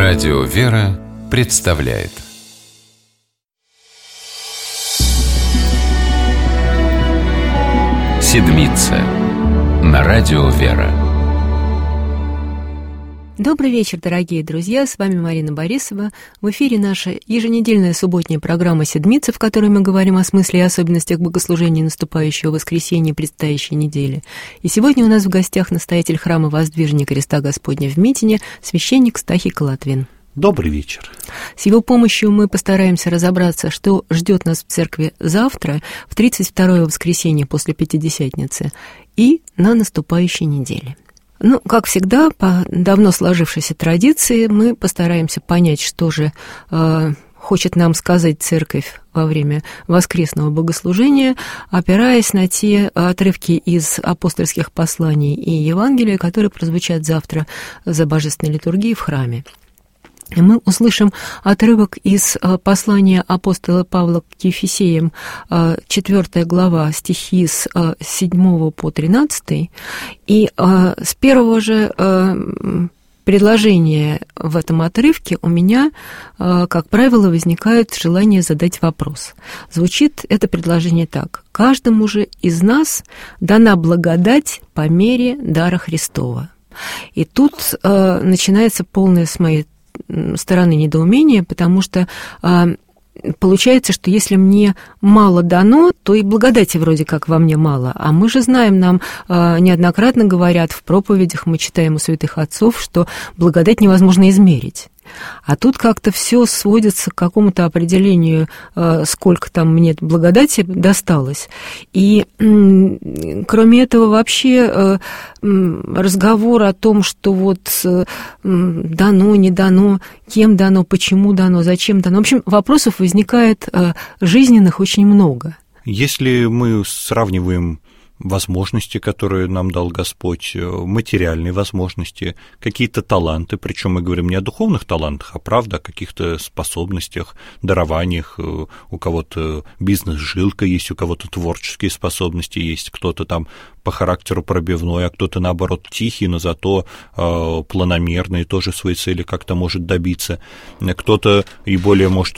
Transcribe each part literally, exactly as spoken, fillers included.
Радио «Вера» представляет Седмица на Радио «Вера». Добрый вечер, дорогие друзья, с вами Марина Борисова. В эфире наша еженедельная субботняя программа «Седмица», в которой мы говорим о смысле и особенностях богослужения наступающего воскресенья и предстоящей недели. И сегодня у нас в гостях настоятель храма Воздвижения Креста Господня в Митине, священник Стахий Колотвин. Добрый вечер. С его помощью мы постараемся разобраться, что ждет нас в церкви завтра, в тридцать второе воскресенье после Пятидесятницы и на наступающей неделе. Ну, как всегда, по давно сложившейся традиции, мы постараемся понять, что же э, хочет нам сказать церковь во время воскресного богослужения, опираясь на те отрывки из апостольских посланий и Евангелия, которые прозвучат завтра за божественной литургией в храме. Мы услышим отрывок из послания апостола Павла к Ефесеям, четвёртая глава, стихи с седьмого по тринадцатый, и с первого же предложения в этом отрывке у меня, как правило, возникает желание задать вопрос. Звучит это предложение так: «Каждому же из нас дана благодать по мере дара Христова». И тут начинается полное с моей стороны недоумения, потому что а, получается, что если мне мало дано, то и благодати вроде как во мне мало. А мы же знаем, нам а, неоднократно говорят в проповедях, мы читаем у святых отцов, что благодать невозможно измерить. А тут как-то все сводится к какому-то определению, сколько там мне благодати досталось. И кроме этого вообще разговор о том, что вот дано, не дано, кем дано, почему дано, зачем дано. В общем, вопросов возникает жизненных очень много. Если мы сравниваем возможности, которые нам дал Господь, материальные возможности, какие-то таланты, причем мы говорим не о духовных талантах, а правда о каких-то способностях, дарованиях, у кого-то бизнес-жилка есть, у кого-то творческие способности есть, кто-то там по характеру пробивной, а кто-то, наоборот, тихий, но зато э, планомерный, тоже своей цели как-то может добиться, кто-то и более может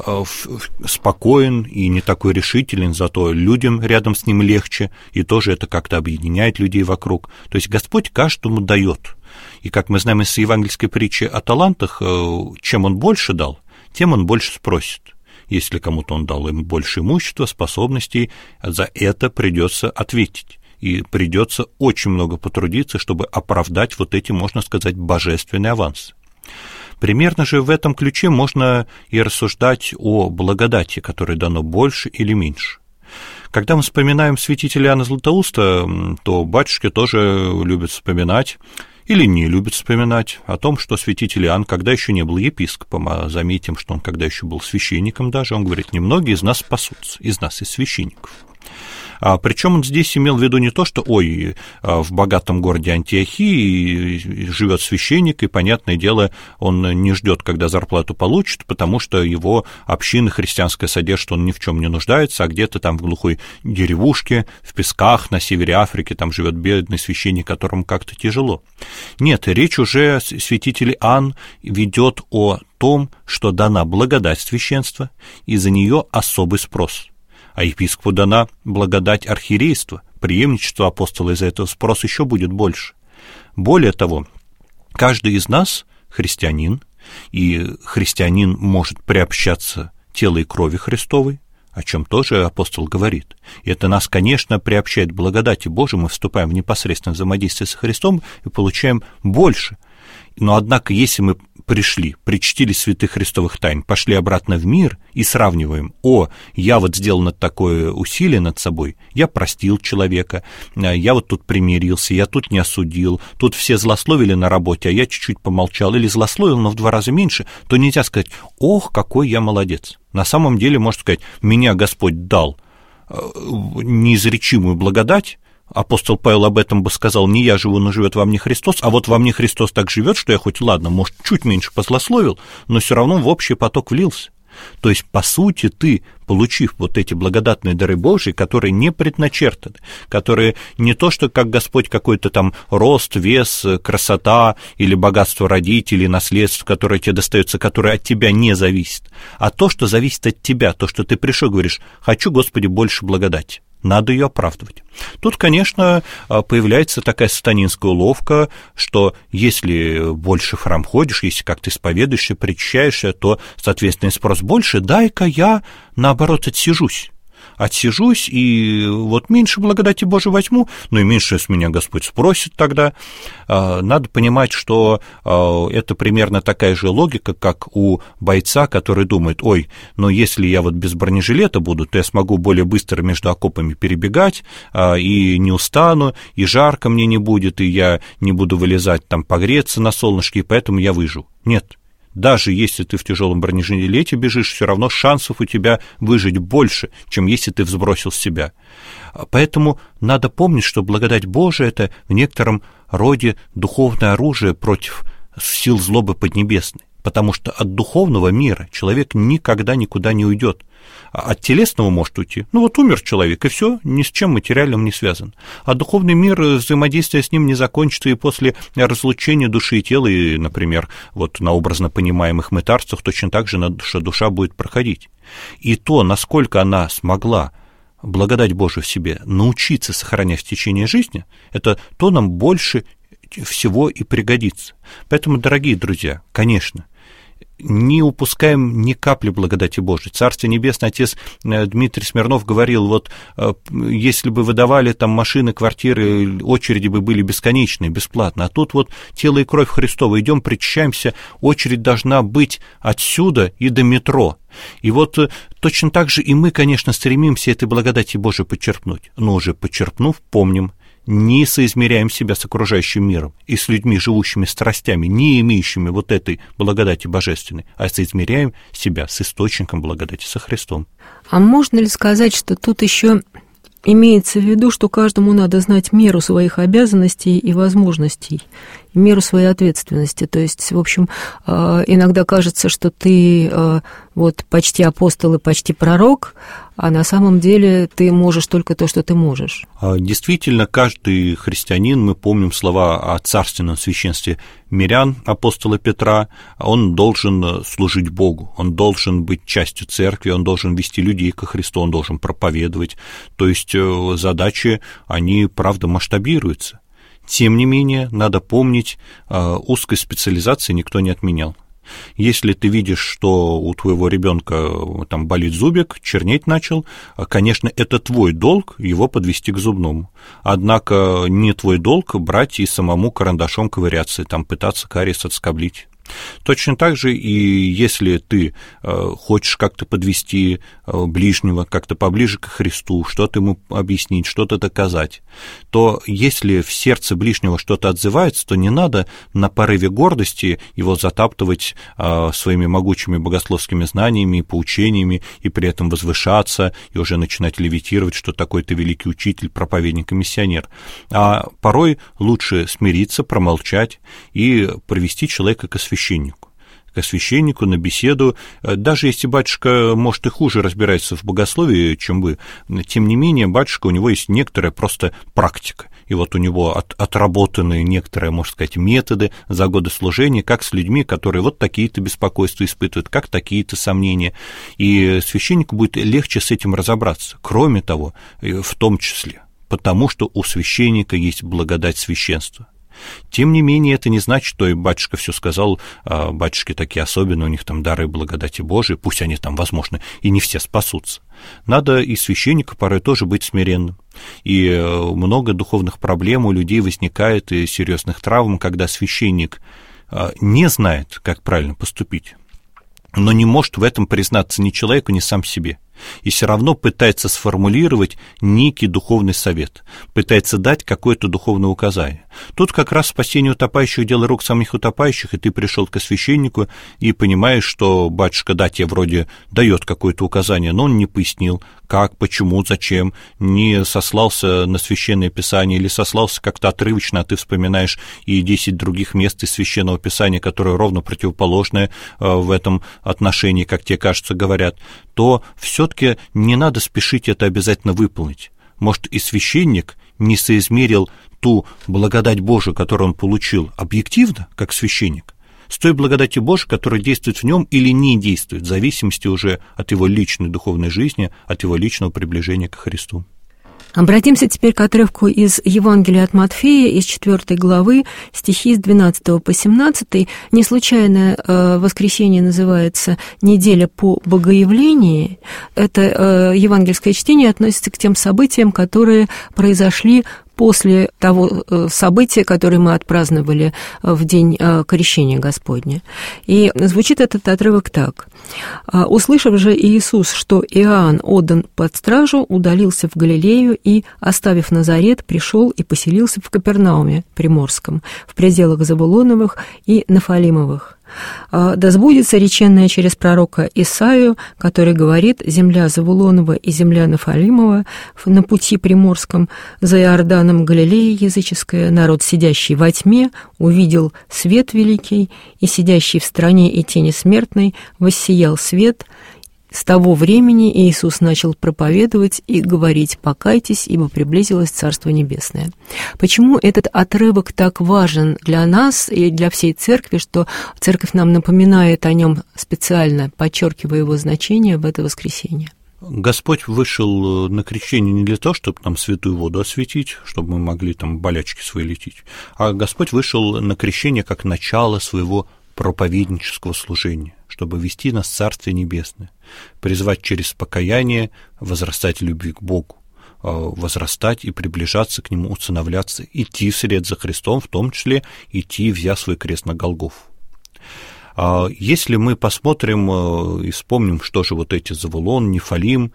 спокоен и не такой решителен, зато людям рядом с ним легче, и тоже это как-то объединяет людей вокруг. То есть Господь каждому дает. И как мы знаем из евангельской притчи о талантах, чем Он больше дал, тем Он больше спросит. Если кому-то Он дал им больше имущества, способностей, за это придется ответить. И придется очень много потрудиться, чтобы оправдать вот эти, можно сказать, божественные авансы. Примерно же в этом ключе можно и рассуждать о благодати, которой дано больше или меньше. Когда мы вспоминаем святителя Иоанна Златоуста, то батюшки тоже любят вспоминать или не любят вспоминать о том, что святитель Иоанн, когда еще не был епископом, а заметим, что он когда еще был священником даже, он говорит: немногие из нас спасутся, из нас, из священников. А, причем он здесь имел в виду не то, что, ой, в богатом городе Антиохии живет священник, и, понятное дело, он не ждет, когда зарплату получит, потому что его община христианская содержит, он ни в чем не нуждается, а где-то там в глухой деревушке, в песках, на севере Африки, там живет бедный священник, которому как-то тяжело. Нет, речь уже святитель Иоанн ведет о том, что дана благодать священства, и за нее особый спрос. А епископу дана благодать архиерейства, преемничество апостола, из-за этого спрос еще будет больше. Более того, каждый из нас христианин, и христианин может приобщаться телу и крови Христовой, о чем тоже апостол говорит. И это нас, конечно, приобщает к благодати Божией, мы вступаем в непосредственное взаимодействие со Христом и получаем больше. Но, однако, если мы пришли, причтили святых христовых тайн, пошли обратно в мир и сравниваем: о, я вот сделал такое усилие над собой, я простил человека, я вот тут примирился, я тут не осудил, тут все злословили на работе, а я чуть-чуть помолчал, или злословил, но в два раза меньше, то нельзя сказать: ох, какой я молодец. На самом деле, можно сказать, меня Господь дал неизречимую благодать. Апостол Павел об этом бы сказал: не я живу, но живет во мне Христос, а вот во мне Христос так живет, что я хоть, ладно, может, чуть меньше позлословил, но все равно в общий поток влился. То есть, по сути, ты, получив вот эти благодатные дары Божьи, которые не предначертаны, которые не то, что как Господь какой-то там рост, вес, красота или богатство родителей, наследство, которое тебе достается, которое от тебя не зависит, а то, что зависит от тебя, то, что ты пришел, говоришь: «Хочу, Господи, больше благодати». Надо ее оправдывать. Тут, конечно, появляется такая сатанинская уловка, что если больше в храм ходишь, если как-то исповедуешься, причащаешься, то, соответственно, спрос больше, дай-ка я, наоборот, отсижусь. Отсижусь, и вот меньше благодати Божией возьму, ну и меньше с меня Господь спросит тогда. Надо понимать, что это примерно такая же логика, как у бойца, который думает: ой, ну если я вот без бронежилета буду, то я смогу более быстро между окопами перебегать, и не устану, и жарко мне не будет, и я не буду вылезать там погреться на солнышке, и поэтому я выживу. Нет. Даже если ты в тяжелом бронежилете бежишь, все равно шансов у тебя выжить больше, чем если ты взбросил себя. Поэтому надо помнить, что благодать Божия – это в некотором роде духовное оружие против сил злобы поднебесной, потому что от духовного мира человек никогда никуда не уйдет. От телесного может уйти. Ну вот умер человек, и все, ни с чем материальным не связан. А духовный мир, взаимодействие с ним не закончится и после разлучения души и тела, и, например, вот на образно понимаемых мытарствах точно так же наша душа будет проходить. И то, насколько она смогла благодать Божию в себе научиться сохранять в течение жизни, это то нам больше всего и пригодится. Поэтому, дорогие друзья, конечно, не упускаем ни капли благодати Божией. Царствие Небесное, отец Дмитрий Смирнов говорил: вот если бы выдавали там машины, квартиры, очереди бы были бесконечные, бесплатно, а тут вот тело и кровь Христова, идем, причащаемся, очередь должна быть отсюда и до метро. И вот точно так же и мы, конечно, стремимся этой благодати Божией почерпнуть, но уже почерпнув, помним, не соизмеряем себя с окружающим миром и с людьми, живущими страстями, не имеющими вот этой благодати божественной, а соизмеряем себя с источником благодати, со Христом. А можно ли сказать, что тут еще имеется в виду, что каждому надо знать меру своих обязанностей и возможностей, меру своей ответственности? То есть, в общем, иногда кажется, что ты вот почти апостол и почти пророк, а на самом деле ты можешь только то, что ты можешь. Действительно, каждый христианин, мы помним слова о царственном священстве мирян, апостола Петра, он должен служить Богу, он должен быть частью церкви, он должен вести людей ко Христу, он должен проповедовать. То есть задачи, они, правда, масштабируются. Тем не менее, надо помнить, узкой специализации никто не отменял. Если ты видишь, что у твоего ребенка там болит зубик, чернеть начал, конечно, это твой долг его подвести к зубному. Однако не твой долг брать и самому карандашом ковыряться, там пытаться кариес отскоблить. Точно так же и если ты хочешь как-то подвести ближнего, как-то поближе к Христу, что-то ему объяснить, что-то доказать, то если в сердце ближнего что-то отзывается, то не надо на порыве гордости его затаптывать своими могучими богословскими знаниями и поучениями, и при этом возвышаться, и уже начинать левитировать, что такой ты великий учитель, проповедник и миссионер. А порой лучше смириться, промолчать и привести человека к освящению. священнику, к священнику на беседу, даже если батюшка, может, и хуже разбирается в богословии, чем вы, тем не менее, батюшка, у него есть некоторая просто практика, и вот у него от, отработаны некоторые, можно сказать, методы за годы служения, как с людьми, которые вот такие-то беспокойства испытывают, как такие-то сомнения, и священнику будет легче с этим разобраться, кроме того, в том числе, потому что у священника есть благодать священства. Тем не менее, это не значит, что и батюшка все сказал, а батюшки такие особенные, у них там дары благодати Божией, пусть они там, возможно, и не все спасутся. Надо и священнику порой тоже быть смиренным. И много духовных проблем у людей возникает, и серьезных травм, когда священник не знает, как правильно поступить, но не может в этом признаться ни человеку, ни сам себе. и все равно пытается сформулировать некий духовный совет, пытается дать какое-то духовное указание. Тут как раз спасение утопающих – дело рук самих утопающих, и ты пришел к священнику и понимаешь, что батюшка, да, тебе вроде дает какое-то указание, но он не пояснил, как, почему, зачем, не сослался на Священное Писание или сослался как-то отрывочно, а ты вспоминаешь и десять других мест из Священного Писания, которые ровно противоположные в этом отношении, как тебе кажется, говорят, то все-таки не надо спешить это обязательно выполнить. Может, и священник не соизмерил ту благодать Божию, которую он получил объективно, как священник, с той благодатью Божией, которая действует в нем или не действует, в зависимости уже от его личной духовной жизни, от его личного приближения к Христу. Обратимся теперь к отрывку из Евангелия от Матфея, из четвёртой главы, стихи с двенадцатого по семнадцатый. Не случайно э, воскресенье называется «Неделя по Богоявлении». Это э, евангельское чтение относится к тем событиям, которые произошли после того события, которое мы отпраздновали в день Крещения Господня. И звучит этот отрывок так. «Услышав же Иисус, что Иоанн отдан под стражу, удалился в Галилею и, оставив Назарет, пришел и поселился в Капернауме Приморском, в пределах Завулоновых и Нафалимовых. Да сбудется реченное через пророка Исаию, который говорит: «Земля Завулонова и земля Нафалимова на пути приморском, за Иорданом Галилея языческая, народ, сидящий во тьме, увидел свет великий, и сидящий в стране и тени смертной воссиял свет». С того времени Иисус начал проповедовать и говорить: «Покайтесь, ибо приблизилось Царство Небесное». Почему этот отрывок так важен для нас и для всей Церкви, что Церковь нам напоминает о нем специально, подчеркивая его значение в это воскресенье? Господь вышел на крещение не для того, чтобы нам святую воду осветить, чтобы мы могли там болячки свои лечить, а Господь вышел на крещение как начало своего проповеднического служения, чтобы вести нас в Царствие Небесное, призвать через покаяние возрастать в любви к Богу, возрастать и приближаться к Нему, усыновляться, идти вслед за Христом, в том числе идти, взяв свой крест на Голгофу. Если мы посмотрим и вспомним, что же вот эти Завулон, Нефалим,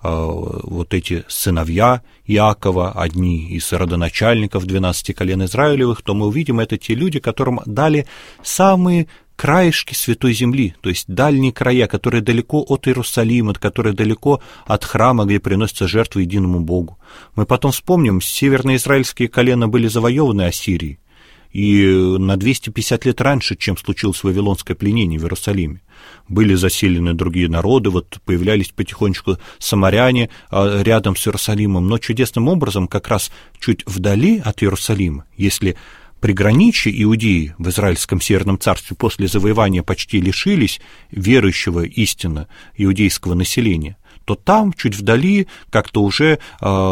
вот эти сыновья Иакова, одни из родоначальников двенадцати колен Израилевых, то мы увидим, это те люди, которым дали самые краешки Святой Земли, то есть дальние края, которые далеко от Иерусалима, которые далеко от храма, где приносятся жертвы единому Богу. Мы потом вспомним, северноизраильские колена были завоеваны Ассирией, и на двести пятьдесят лет раньше, чем случилось вавилонское пленение в Иерусалиме. Были заселены другие народы, вот появлялись потихонечку самаряне рядом с Иерусалимом, но чудесным образом как раз чуть вдали от Иерусалима, если приграничье Иудеи в Израильском Северном Царстве после завоевания почти лишились верующего истинно иудейского населения, то там, чуть вдали, как-то уже э,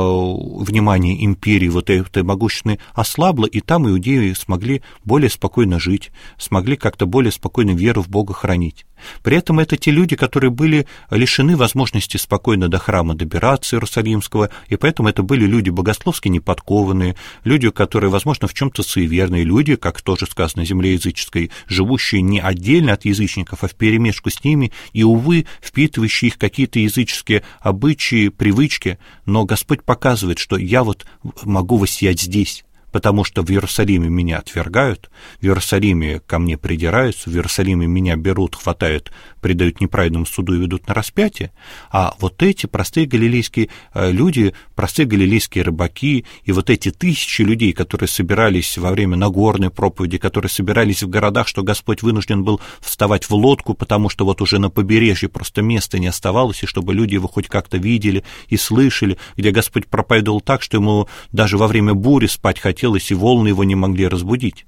внимание империи вот этой могущественной ослабло, и там иудеи смогли более спокойно жить, смогли как-то более спокойно веру в Бога хранить. При этом это те люди, которые были лишены возможности спокойно до храма добираться Иерусалимского, и поэтому это были люди богословски неподкованные, люди, которые, возможно, в чем-то суеверные, люди, как тоже сказано, на земле языческой, живущие не отдельно от язычников, а вперемешку с ними, и, увы, впитывающие их какие-то языческие обычаи, привычки, но Господь показывает, что я вот могу воссиять здесь, потому что в Иерусалиме меня отвергают, в Иерусалиме ко мне придираются, в Иерусалиме меня берут, хватают, предают неправедному суду и ведут на распятие, а вот эти простые галилейские люди, простые галилейские рыбаки, и вот эти тысячи людей, которые собирались во время Нагорной проповеди, которые собирались в городах, что Господь вынужден был вставать в лодку, потому что вот уже на побережье просто места не оставалось, и чтобы люди его хоть как-то видели и слышали, где Господь проповедовал так, что ему даже во время бури спать хотелось, и волны его не могли разбудить.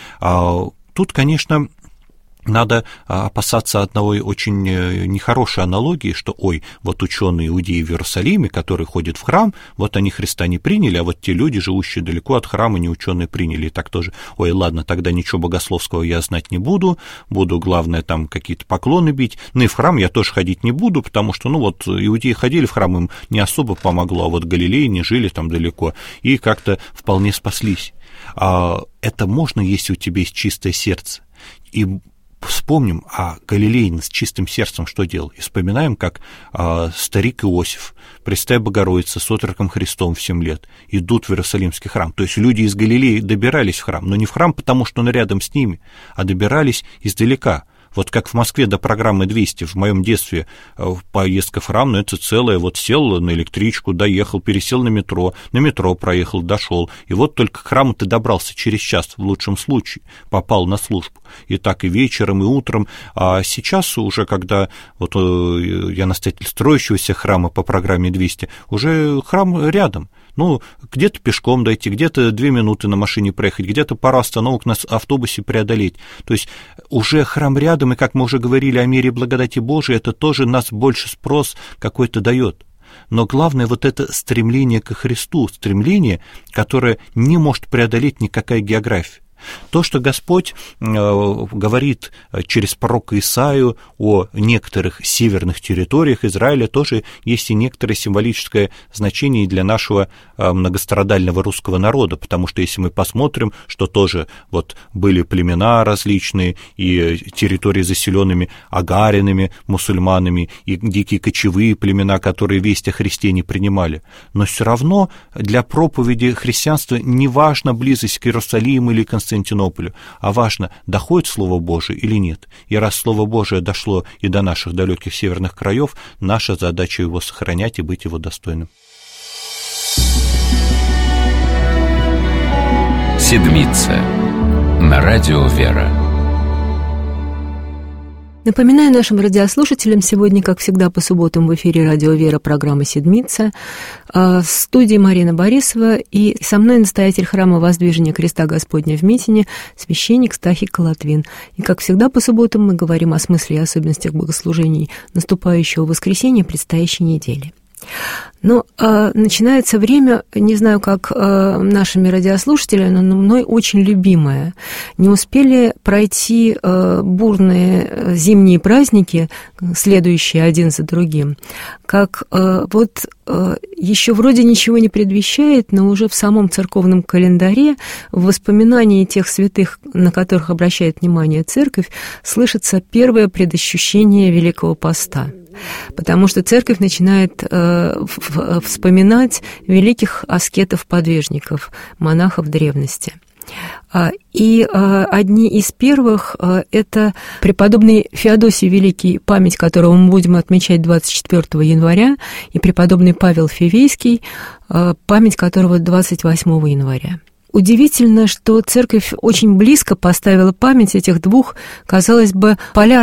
Тут, конечно, надо опасаться одной очень нехорошей аналогии, что, ой, вот ученые иудеи в Иерусалиме, которые ходят в храм, вот они Христа не приняли, а вот те люди, живущие далеко от храма, не ученые приняли. И так тоже, ой, ладно, тогда ничего богословского я знать не буду, буду, главное, там какие-то поклоны бить, ну и в храм я тоже ходить не буду, потому что, ну вот, иудеи ходили в храм, им не особо помогло, а вот Галилеи не жили там далеко, и как-то вполне спаслись. А это можно, если у тебя есть чистое сердце. И вспомним, а Галилей с чистым сердцем что делал? И вспоминаем, как а, старик Иосиф, Пресвятая Богородица с отроком Христом в семь лет идут в Иерусалимский храм. То есть люди из Галилеи добирались в храм, но не в храм, потому что он рядом с ними, а добирались издалека. Вот как в Москве до программы двести, в моем детстве поездка в храм, ну, это целое, вот сел на электричку, доехал, пересел на метро, на метро проехал, дошел, и вот только к храму ты добрался через час, в лучшем случае, попал на службу. И так и вечером, и утром. А сейчас уже, когда вот я настоятель строящегося храма по программе двести, уже храм рядом. Ну, где-то пешком дойти, где-то две минуты на машине проехать, где-то пару остановок на автобусе преодолеть. То есть уже храм рядом, и, как мы уже говорили о мире благодати Божией, это тоже нас больше спрос какой-то дает. Но главное вот это стремление ко Христу, стремление, которое не может преодолеть никакая география. То, что Господь э, говорит через пророка Исаию о некоторых северных территориях Израиля, тоже есть и некоторое символическое значение для нашего э, многострадального русского народа, потому что если мы посмотрим, что тоже вот были племена различные, и территории заселенными агаринами, мусульманами, и дикие кочевые племена, которые весть о Христе не принимали, но все равно для проповеди христианства не важна близость к Иерусалиму или Константинополю, Константинополю, а важно, доходит Слово Божие или нет. И раз Слово Божие дошло и до наших далеких северных краев, наша задача его сохранять и быть его достойным. Седмица на радио «Вера». Напоминаю нашим радиослушателям, сегодня, как всегда, по субботам в эфире радио «Вера» программа «Седмица». В студии Марина Борисова и со мной настоятель храма Воздвижения Креста Господня в Митине, священник Стахий Колотвин. И, как всегда, по субботам мы говорим о смысле и особенностях богослужений наступающего воскресенья предстоящей недели. Но э, начинается время, не знаю, как э, нашими радиослушателями, но мной очень любимое. Не успели пройти э, бурные зимние праздники, следующие один за другим, как э, вот э, еще вроде ничего не предвещает, но уже в самом церковном календаре, в воспоминании тех святых, на которых обращает внимание церковь, слышится первое предощущение Великого Поста. Потому что церковь начинает э, вспоминать великих аскетов-подвижников, монахов древности. И одни из первых – это преподобный Феодосий Великий, память которого мы будем отмечать двадцать четвёртого января, и преподобный Павел Фивейский, память которого двадцать восьмого января. Удивительно, что церковь очень близко поставила память этих двух, казалось бы,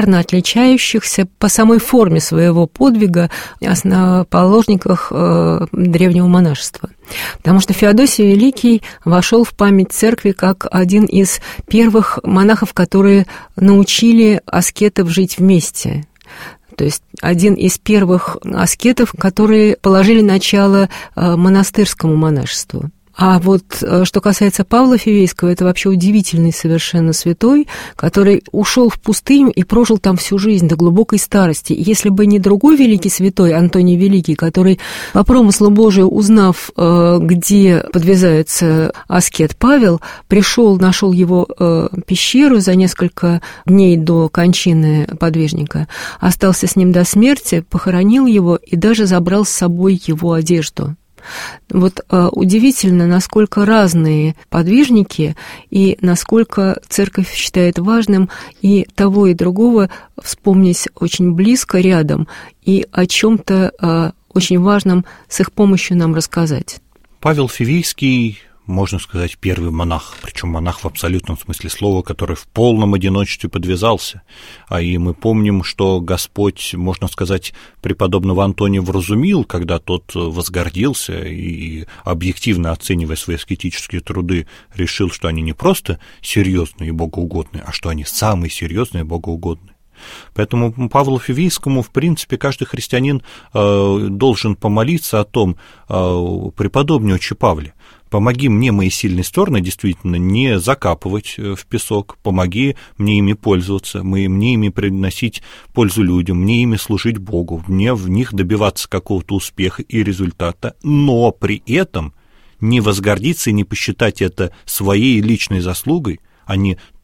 полярно отличающихся по самой форме своего подвига основоположниках э, древнего монашества. Потому что Феодосий Великий вошел в память церкви как один из первых монахов, которые научили аскетов жить вместе. То есть один из первых аскетов, которые положили начало э, монастырскому монашеству. А вот что касается Павла Фивейского, это вообще удивительный совершенно святой, который ушел в пустыню и прожил там всю жизнь до глубокой старости. И если бы не другой великий святой, Антоний Великий, который по промыслу Божию, узнав, где подвязается аскет Павел, пришел, нашел его пещеру за несколько дней до кончины подвижника, остался с ним до смерти, похоронил его и даже забрал с собой его одежду. Вот э, удивительно, насколько разные подвижники и насколько церковь считает важным и того, и другого вспомнить очень близко, рядом, и о чем-то э, очень важном с их помощью нам рассказать. Павел Фивейский, можно сказать, первый монах, причем монах в абсолютном смысле слова, который в полном одиночестве подвязался. А и мы помним, что Господь, можно сказать, преподобного Антония вразумил, когда тот возгордился и, объективно оценивая свои аскетические труды, решил, что они не просто серьезные и богоугодные, а что они самые серьезные и богоугодные. Поэтому Павлу Фивейскому, в принципе, каждый христианин э, должен помолиться о том, э, преподобный отче Павле, помоги мне мои сильные стороны действительно не закапывать в песок, помоги мне ими пользоваться, мне ими приносить пользу людям, мне ими служить Богу, мне в них добиваться какого-то успеха и результата, но при этом не возгордиться и не посчитать это своей личной заслугой, а не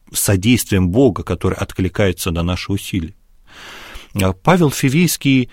содействием Бога, который откликается на наши усилия. Павел Фивейский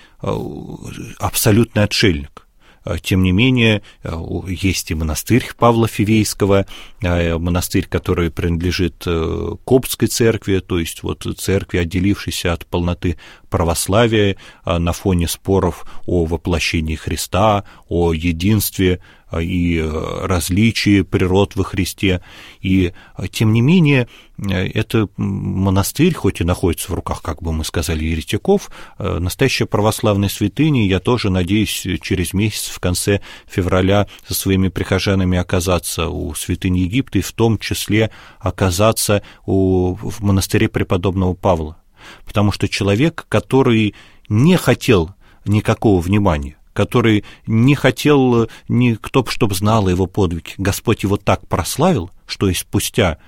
абсолютный отшельник. Тем не менее, есть и монастырь Павла Фивейского, монастырь, который принадлежит Коптской церкви, то есть вот церкви, отделившейся от полноты православия на фоне споров о воплощении Христа, о единстве и различии природ во Христе. И, тем не менее, это монастырь, хоть и находится в руках, как бы мы сказали, еретиков, настоящая православная святыня. Я тоже надеюсь через месяц, в конце февраля, со своими прихожанами оказаться у святыни Египта, и в том числе оказаться у, в монастыре преподобного Павла. Потому что человек, который не хотел никакого внимания, который не хотел никто, чтобы знал о его подвиге, Господь его так прославил, что и спустя,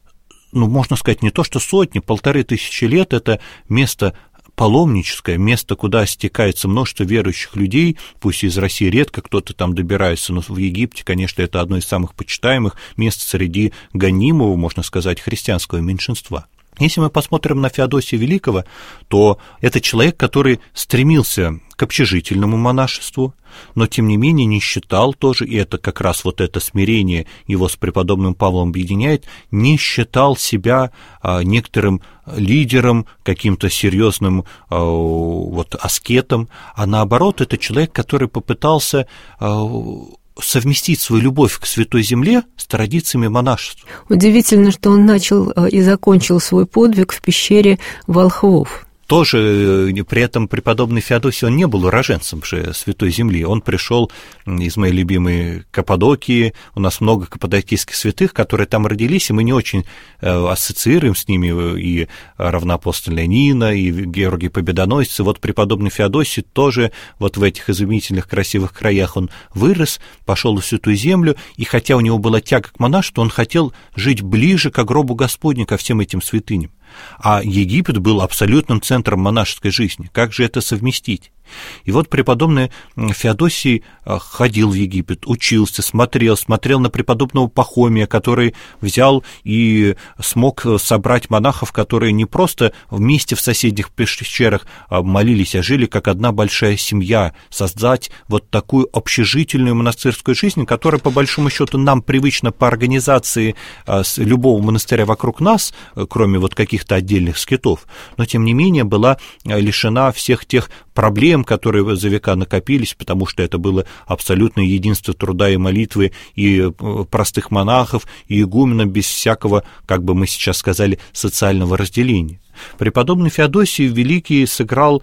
ну, можно сказать, не то что сотни, полторы тысячи лет, это место паломническое, место, куда стекается множество верующих людей, пусть из России редко кто-то там добирается, но в Египте, конечно, это одно из самых почитаемых мест среди гонимого, можно сказать, христианского меньшинства. Если мы посмотрим на Феодосия Великого, то это человек, который стремился к общежительному монашеству, но, тем не менее, не считал тоже, и это как раз вот это смирение его с преподобным Павлом объединяет, не считал себя а, некоторым лидером, каким-то серьезным а, вот, аскетом, а наоборот, это человек, который попытался а, совместить свою любовь к Святой Земле с традициями монашества. Удивительно, что он начал и закончил свой подвиг в пещере волхвов. Тоже при этом преподобный Феодосий, он не был уроженцем же Святой Земли, он пришел из моей любимой Каппадокии, у нас много каппадокийских святых, которые там родились, и мы не очень ассоциируем с ними и равноапостольная Нина, и Георгий Победоносец, и вот преподобный Феодосий тоже вот в этих изумительных красивых краях он вырос, пошел в Святую Землю, и хотя у него была тяга к монашеству, он хотел жить ближе к гробу Господню, ко всем этим святыням. А Египет был абсолютным центром монашеской жизни. Как же это совместить? И вот преподобный Феодосий ходил в Египет, учился, смотрел, смотрел на преподобного Пахомия, который взял и смог собрать монахов, которые не просто вместе в соседних пещерах молились, а жили как одна большая семья, создать вот такую общежительную монастырскую жизнь, которая, по большому счету, нам привычна по организации любого монастыря вокруг нас, кроме вот каких-то отдельных скитов, но, тем не менее, была лишена всех тех проблем, которые за века накопились, потому что это было абсолютное единство труда и молитвы и простых монахов, и игуменов без всякого, как бы мы сейчас сказали, социального разделения. Преподобный Феодосий Великий сыграл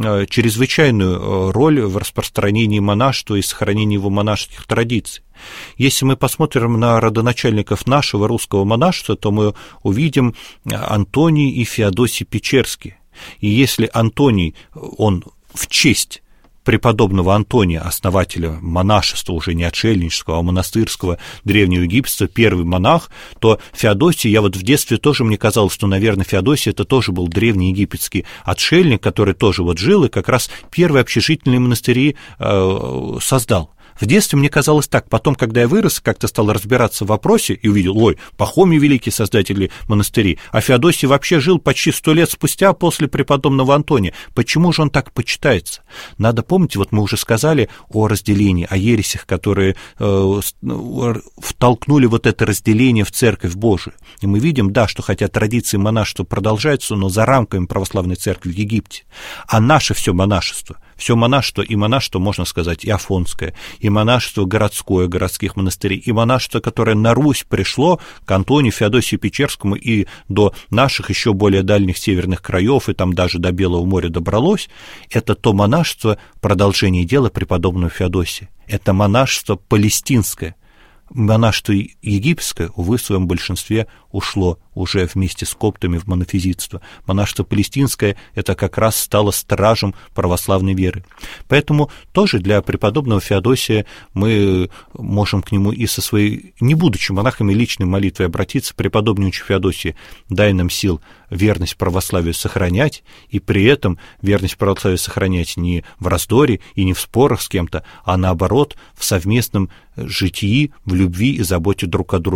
чрезвычайную роль в распространении монашества и сохранении его монашеских традиций. Если мы посмотрим на родоначальников нашего русского монашества, то мы увидим Антоний и Феодосий Печерский. И если Антоний, он в честь преподобного Антония, основателя монашества, уже не отшельнического, а монастырского древнего египетства, первый монах, то Феодосий, я вот в детстве тоже, мне казалось, что, наверное, Феодосий это тоже был древний египетский отшельник, который тоже вот жил и как раз первые общежительные монастыри э, создал. В детстве мне казалось так, потом, когда я вырос, как-то стал разбираться в вопросе и увидел, ой, Пахомий великий, создатель монастырей, а Феодосий вообще жил почти сто лет спустя после преподобного Антония. Почему же он так почитается? Надо помнить, вот мы уже сказали о разделении, о ересях, которые э, втолкнули вот это разделение в Церковь Божию. И мы видим, да, что хотя традиции монашества продолжаются, но за рамками православной церкви в Египте. А наше все монашество, все монашество и монашество, можно сказать, и афонское, и монашество городское, городских монастырей, и монашество, которое на Русь пришло к Антонию, Феодосию Печерскому и до наших еще более дальних северных краев, и там даже до Белого моря добралось, это то монашество, продолжение дела преподобного Феодосия. Это монашество палестинское. Монашество египетское, увы, в своем большинстве ушло уже вместе с коптами в монофизитство. Монашество палестинское – это как раз стало стражем православной веры. Поэтому тоже для преподобного Феодосия мы можем к нему и со своей, не будучи монахами, личной молитвой обратиться: преподобнейший Феодосий, дай нам сил верность православию сохранять, и при этом верность православию сохранять не в раздоре и не в спорах с кем-то, а наоборот, в совместном житии, в любви и заботе друг о друге.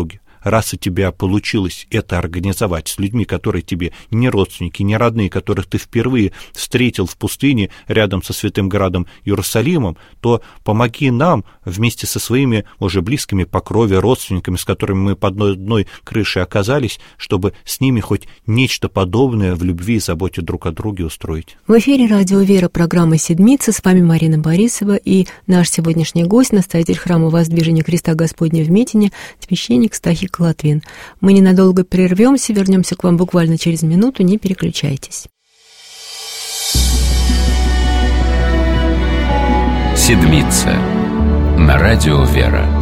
раз у тебя получилось это организовать с людьми, которые тебе не родственники, не родные, которых ты впервые встретил в пустыне рядом со святым городом Иерусалимом, то помоги нам вместе со своими уже близкими по крови родственниками, с которыми мы под одной крышей оказались, чтобы с ними хоть нечто подобное в любви и заботе друг о друге устроить. В эфире «Радио Вера», программа «Седмица». С вами Марина Борисова и наш сегодняшний гость, настоятель храма Воздвижения Христа Господня в Митине, священник Стахик Латвин. Мы ненадолго прервемся, вернемся к вам буквально через минуту, не переключайтесь. Седмица на радио Вера.